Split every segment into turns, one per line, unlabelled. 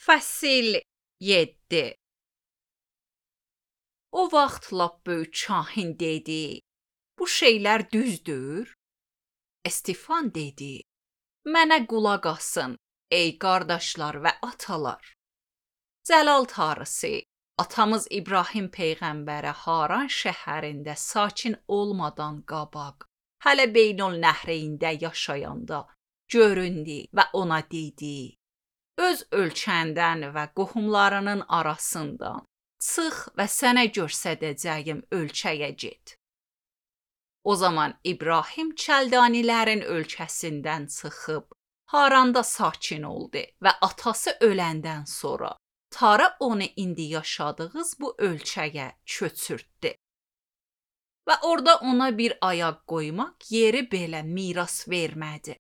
Fəsil 7. O vaxt lap böyük kahin dedi, bu şeylər düzdür? Estefan dedi, mənə qulaq asın, ey qardaşlar və atalar. Cəlal Tarısı, atamız İbrahim Peyğəmbərə Haran şəhərində sakin olmadan qabaq, hələ Beynül Nəhreyndə yaşayanda göründü və ona dedi, öz ölkəndən və qohumlarının arasından çıx və sənə göstərəcəyim ölkəyə get. O zaman İbrahim Kəldanilərin ölkəsindən çıxıb Haranda sakin oldu və atası öləndən sonra Tara onu indi yaşadığınız bu ölkəyə köçürtdü. Və orada ona bir ayaq qoymaq yeri belə miras vermədi.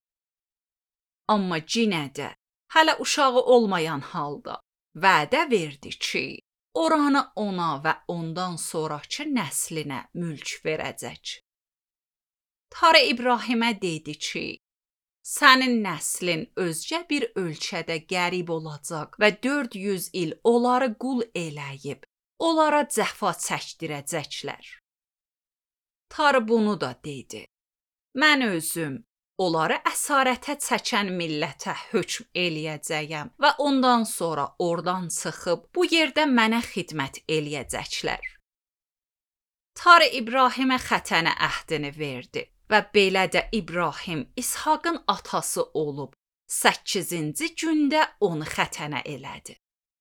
Amma yenə də hələ uşağı olmayan halda vədə verdi ki, oranı ona və ondan sonrakı nəslinə mülk verəcək. Tara İbrahimə dedi ki, sənin nəslin özgə bir ölkədə qərib olacaq və 400 il onları qul eləyib, onlara cəfa çəkdirəcəklər. Tara bunu da dedi, mən özüm onları əsarətə çəkən millətə hökm eləyəcəyəm və ondan sonra oradan çıxıb bu yerdə mənə xidmət eləyəcəklər. Tara İbrahimə xətənə əhdini verdi və belə də İbrahim İshaqın atası olub 8-ci gündə onu xətənə elədi.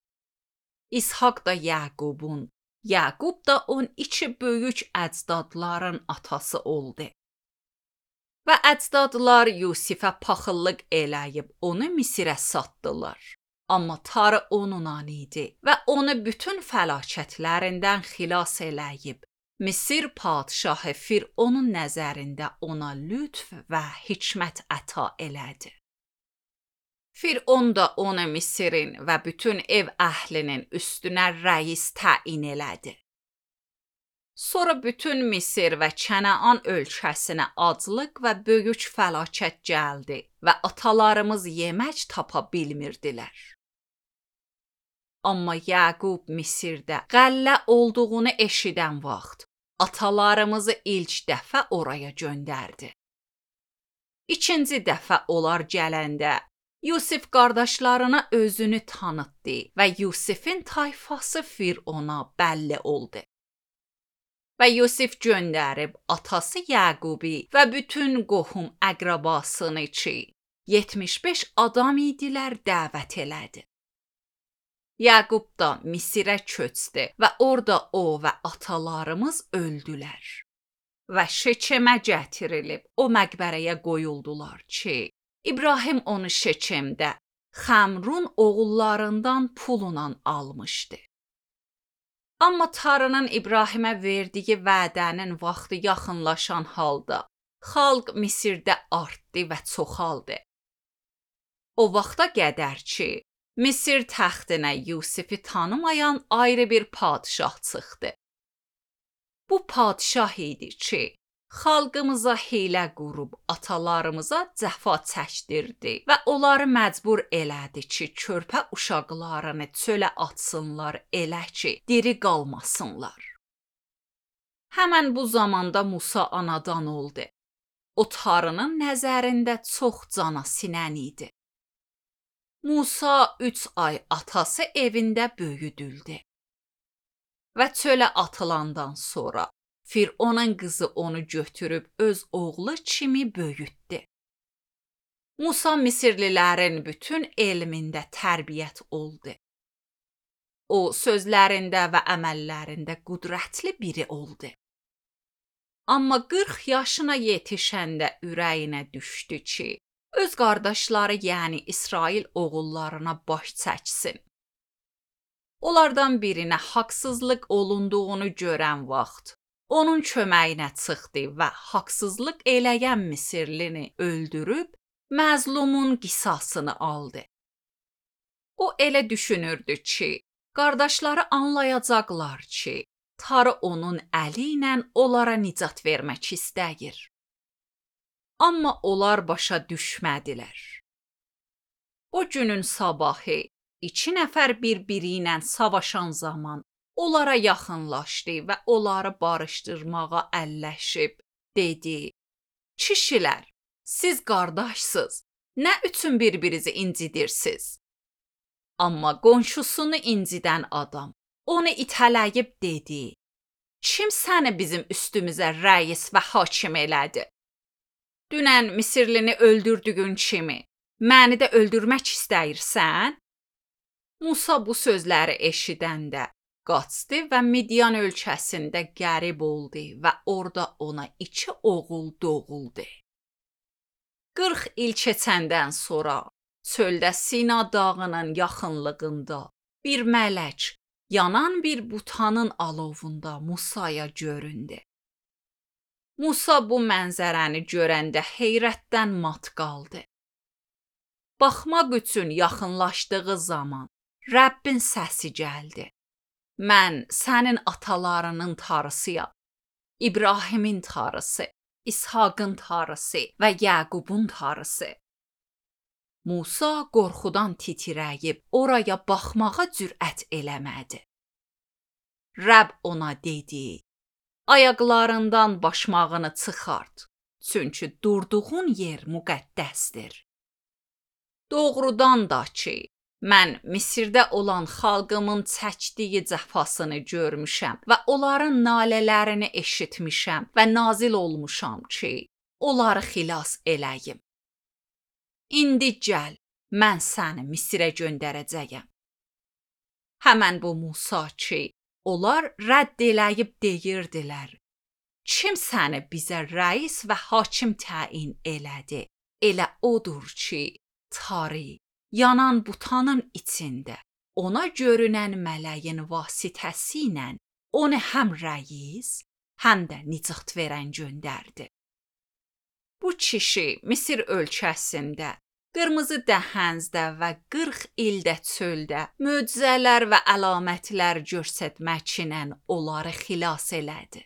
İshaq da Yaqubun, Yaqub da 12 böyük əcdadların atası oldu. Və əcdadlar Yusifə paxıllıq eləyib onu Misirə satdılar. Amma Tara onunla idi və onu bütün fəlakətlərindən xilas eləyib. Misir padşahı Fironun nəzərində ona lütf və hikmət əta elədi. Firon da onu Misirin və bütün ev əhlinin üstünə rəis təyin elədi. Sonra bütün Misir və Kənaan ölkəsinə aclıq və böyük fəlakət gəldi və atalarımız yemək tapa bilmirdilər. Amma Yaqub Misirdə qəllə olduğunu eşidən vaxt atalarımızı ilk dəfə oraya göndərdi. İkinci dəfə onlar gələndə Yusif qardaşlarına özünü tanıtdı və Yusifin tayfası Firona bəlli oldu. Və Yusif göndərib atası Yaqubi və bütün qohum əqrabasını ki, 75 adam idilər dəvət elədi. Yaqub da Misirə köçdü və orada o və atalarımız öldülər. Və Şekemə gətirilib o məqbərəyə qoyuldular ki, İbrahim onu Şekemdə Xəmrun oğullarından pulla almışdı. Amma Tarının İbrahimə verdiyi vədənin vaxtı yaxınlaşan halda xalq Misirdə artdı və çoxaldı. O vaxta qədər ki, Misir təxtinə Yusifi tanımayan ayrı bir padşah çıxdı. Bu padşah idi ki, xalqımıza hiylə qurub atalarımıza cəfa çəkdirdi və onları məcbur elədi ki, körpə uşaqlarını çölə atsınlar elə ki, diri qalmasınlar. Həmən bu zamanda Musa anadan oldu. O Tarının nəzərində çox cana sinən idi. Musa 3 ay atası evində böyüdüldü. Və çölə atılandan sonra Fironun qızı onu götürüb öz oğlu kimi böyütdü. Musa Misirlilərin bütün elmində tərbiyyət oldu. O sözlərində və əməllərində qüdrətli biri oldu. Amma 40 yaşına yetişəndə ürəyinə düşdü ki, öz qardaşları yəni İsrail oğullarına baş çəksin. Onlardan birinə haqsızlıq olunduğunu görən vaxt, onun köməyinə çıxdı və haqsızlıq eləyən Misirlini öldürüb, məzlumun qisasını aldı. O elə düşünürdü ki, qardaşları anlayacaqlar ki, Tara onun əli ilə onlara nicat vermək istəyir. Amma onlar başa düşmədilər. O günün sabahı 2 nəfər bir-biri ilə savaşan zaman onlara yaxınlaşdı və onları barışdırmağa əlləşib dedi: "Kişilər, siz qardaşsınız. Nə üçün bir-birinizi incidirsiniz?" Amma qonşusunu incidən adam onu itələyib dedi: "Kim səni bizim üstümüzə rəis və hakim elədi? Dünən Misirlini öldürdüyün kimi məni də öldürmək istəyirsən?" Musa bu sözləri eşidəndə qaçdı və Midyan ölkəsində qərib oldu və orada ona 2 oğul doğuldu. 40 il keçəndən sonra çöldə Sina dağının yaxınlığında bir mələk yanan bir butanın alovunda Musaya göründü. Musa bu mənzərəni görəndə heyrətdən mat qaldı. Baxmaq üçün yaxınlaşdığı zaman Rəbbin səsi gəldi: "Mən sənin atalarının Tanrısıyam. İbrahimin Tanrısı, İshaqın Tanrısı və Yaqubun Tanrısı." Musa qorxudan titrəyib oraya baxmağa cürət eləmədi. Rəbb ona dedi: "Ayaqlarından başmağını çıxart, çünki durduğun yer müqəddəsdir. Doğrudan da ki, mən Misirdə olan xalqımın çəkdiyi cəfasını görmüşəm və onların nalələrini eşitmişəm və nazil olmuşam ki, onları xilas eləyim. İndi gəl, mən səni Misirə göndərəcəyəm." Həmən bu Musa ki, onlar rədd eləyib deyirdilər: "Kim səni bizə rəis və hakim təyin elədi? Elə odur ki, Tari yanan butanın içində ona görünən mələyin vasitəsilə onu həm rəis, həm də nicat verən göndərdi." Bu kişi Misir ölkəsində, qırmızı dəhəzdə və 40 ildə çöldə möcüzələr və əlamətlər göstərməklə onları xilas elədi.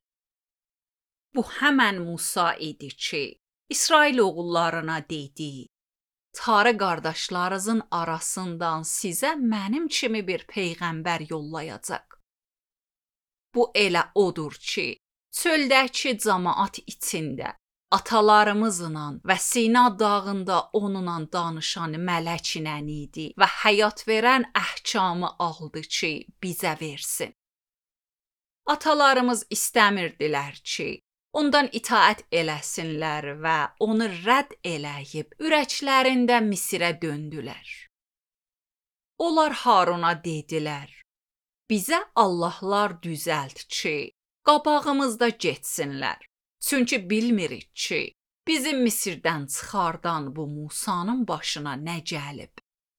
Bu həmən Musa idi ki, İsrail oğullarına dedi: "Tarı qardaşlarınızın arasından sizə mənim kimi bir peyğəmbər yollayacaq. Bu elə odur ki, çöldəki cəmaət içində atalarımızla və Sina dağında onunla danışan mələklə idi və həyat verən əhkamı aldı ki, bizə versin. Atalarımız istəmirdilər ki, ondan itaət eləsinlər və onu rədd eləyib ürəklərində Misirə döndülər. Onlar Haruna dedilər: "Bizə allahlar düzəlt ki, qabağımızda getsinlər. Çünki bilmirik ki, bizi Misirdən çıxardan bu Musanın başına nə gəlib."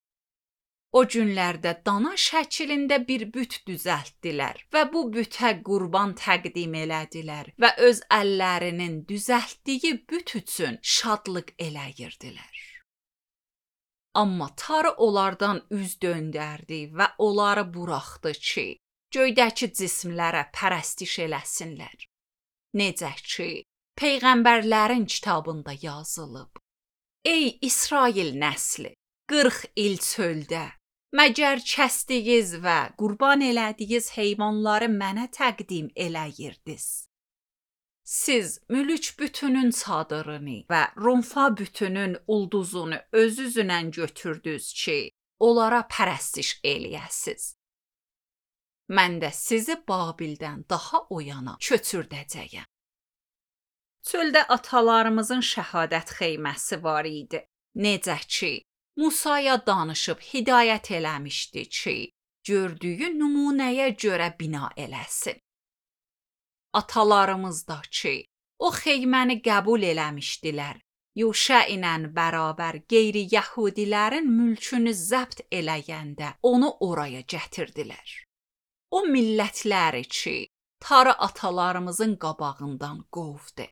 O günlərdə dana şəklində bir büt düzəltdilər və bu bütə qurban təqdim elədilər və öz əllərinin düzəltdiyi büt üçün şadlıq eləyirdilər. Amma Tarı onlardan üz döndərdi və onları buraxdı ki, göydəki cismlərə pərəstiş eləsinlər. Necə ki, peyğəmbərlərin kitabında yazılıb: "Ey İsrail nəsli, 40 il çöldə məgər kəsdiniz və qurban elədiniz heyvanları mənə təqdim eləyirdiniz. Siz mülk bütünün çadırını və Rumfa bütünün ulduzunu özünüzlə götürdünüz ki, onlara pərəstiş eləyəsiz. Mən də sizi Babildən daha o yana köçürdəcəyəm." Çöldə atalarımızın şəhadət xeyməsi var idi. Necə ki, Musaya danışıb hidayət eləmişdi ki, gördüyü nümunəyə görə bina eləsin. Atalarımız da ki, o xeyməni qəbul eləmişdilər, Yuşa ilə bərabər qeyri-yəhudilərin mülkünü zəbt eləyəndə onu oraya gətirdilər. O millətləri ki, Tarı atalarımızın qabağından qovdu.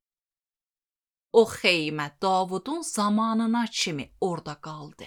O xeymə Davudun zamanına kimi orada qaldı.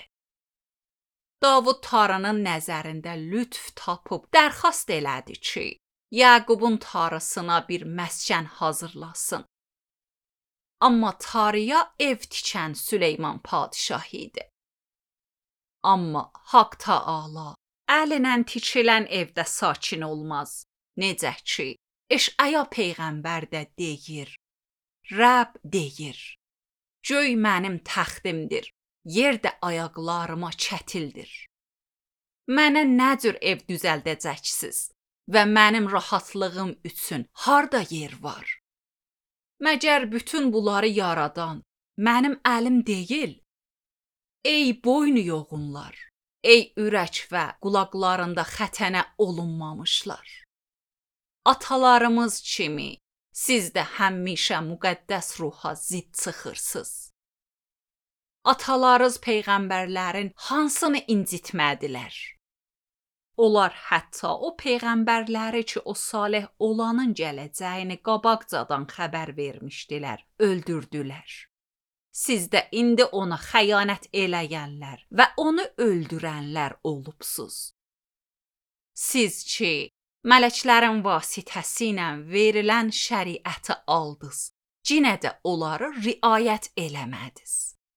Davud Tarının nəzərində lütf tapıb dərxast elədi ki, Yaqubun Tarısına bir məskən hazırlasın. Amma Tarıya ev tikən Süleyman padişah idi. Amma Haqq Taala Əllə tikilən evdə sakin olmaz. Necə ki, Eşaya peyğəmbər də deyir. Rəbb deyir. Göy mənim təxtimdir, yer də ayaqlarıma çətildir. Mənə nə cür ev düzəldəcəksiniz və mənim rahatlığım üçün harda yer var? Məgər bütün bunları yaradan mənim əlim deyil? Ey boynu yoğunlar, ey ürək və qulaqlarında xətənə olunmamışlar. Atalarımız kimi siz də həmişə müqəddəs ruha zidd çıxırsınız. Atalarınız peyğəmbərlərin hansını incitmədilər? Onlar hətta o peyğəmbərləri ki, o salih olanın gələcəyini qabaqcadan xəbər vermişdilər, öldürdülər. Siz də indi ona xəyanət eləyənlər və onu öldürənlər olubsuz. Siz ki, mələklərin vasitəsilə verilən şəriəti aldınız, yenə də onları riayət eləmədiniz.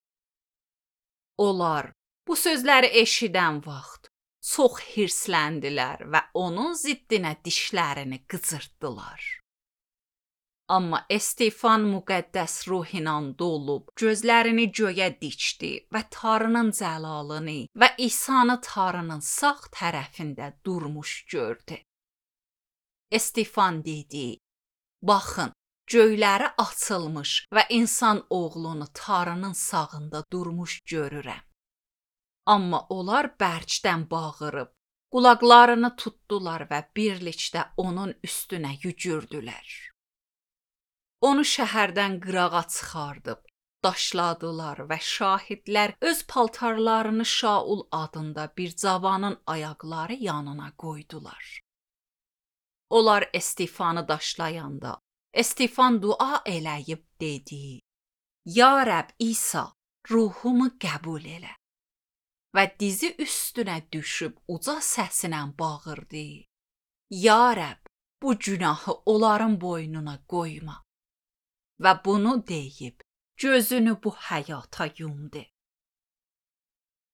Onlar bu sözləri eşidən vaxt çox hirsləndilər və onun ziddinə dişlərini qıcırtdılar. Amma Estefan müqəddəs ruh ilə dolub, gözlərini göyə dikdi və Tanrının cəlalını və İsanı Tanrının sağ tərəfində durmuş gördü. Estefan dedi, baxın, göyləri açılmış və insan oğlunu Tanrının sağında durmuş görürəm. Amma onlar bərkdən bağırıb, qulaqlarını tutdular və birlikdə onun üstünə yücürdülər. Onu şəhərdən qırağa çıxardıb, daşladılar və şahidlər öz paltarlarını Şaul adında bir cavanın ayaqları yanına qoydular. Onlar Estefanı daşlayanda, Estefan dua eləyib dedi, Ya Rəbb İsa, ruhumu qəbul elə. Və dizi üstünə düşüb uca səsinə bağırdı, Ya Rəbb, bu günahı onların boynuna qoyma. Və bunu deyib, gözünü bu həyata yumdu.